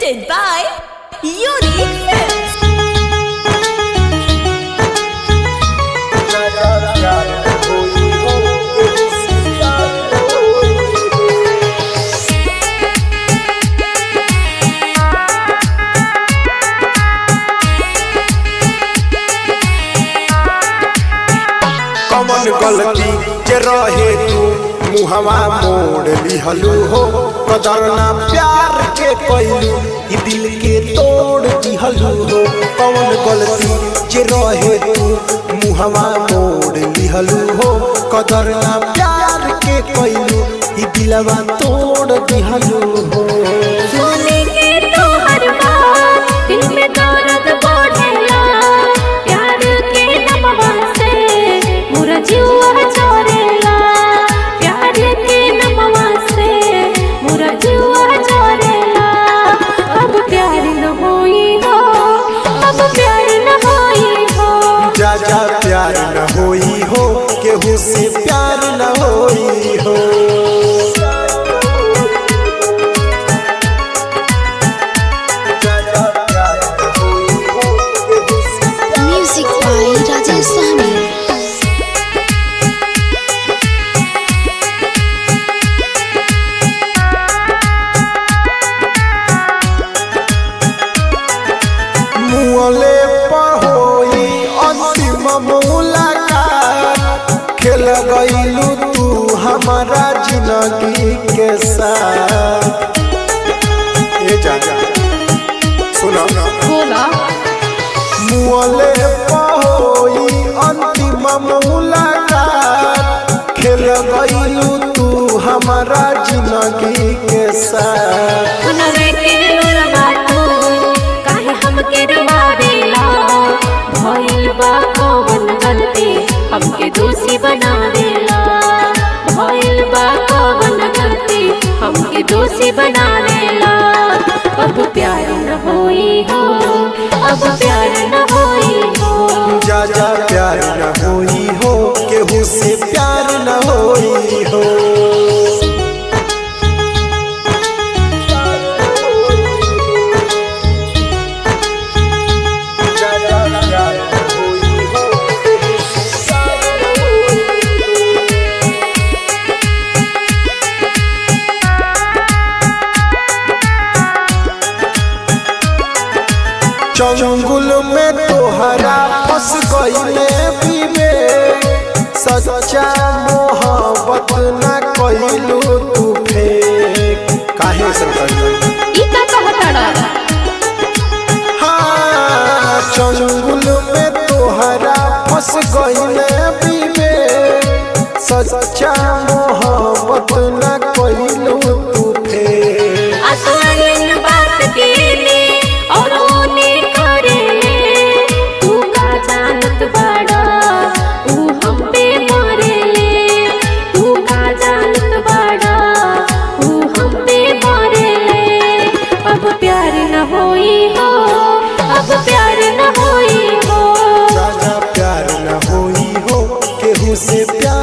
presented by Unique Films. कमन गलती के रहे तू मुहवा मोड़ लिहलू हो, कदरना प्यार के कैलू ई दिल के तोड़ दिहलू हो। कमन गलती के रहे तू मुहवा मोड़ लिहलू हो, कदरना प्यार के कैलू ई दिलवा तोड़ दिहलू हो। सुने के तो हर बात दिल में दर्द बढ़ेला, प्यार के नमवा से मोरा जीवा चोरेला, प्यार के नमवा से मोरा जीवा चोरेला। अब प्यार न होई हो, अब प्यार न होई हो, जा जा प्यार न होई हो, केहू से प्यार न होई हो। Music by Rajesh Sahni. मुअले पहोई अंतिम मुलाकात, खेल गईलू तू हमारा जिंदगी के साथ। ए जा सुना बोला मुअले पहोई अंतिम मुलाकात, खेल गईलू तू हमारा जिंदगी के साथ। मनवे के लोरवा तू काहे हमके डरावेला, भइल बा कौन गलती हमके दोषी बनावेला, भइल बा कौन गलती हमके दोषी बनावेला। अब प्यार न होई हो, अब प्यार न होई हो, जा जा प्यार न होई हो, केहू से प्यार न होई हो। चंगुल में तोहरा फंस गईले बीबे, सच्चा मोहब्बत न कइलू तू फेक। काहे से कइलू? ई का कहताड़ा? हाँ, चंगुल में तोहरा फंस गईले बीबे, सच्चा मोहब्बत न कइलू तू फेक। आसमान बात के ले और ओने करे ले, तू का जानत बाड़ा ऊ हम पे मरे ले, तू का जानत बाड़ा ऊ हम पे मरे ले। अब प्यार न होई हो, अब प्यार न होई हो, जा जा प्यार न होई हो, केहू से प्यार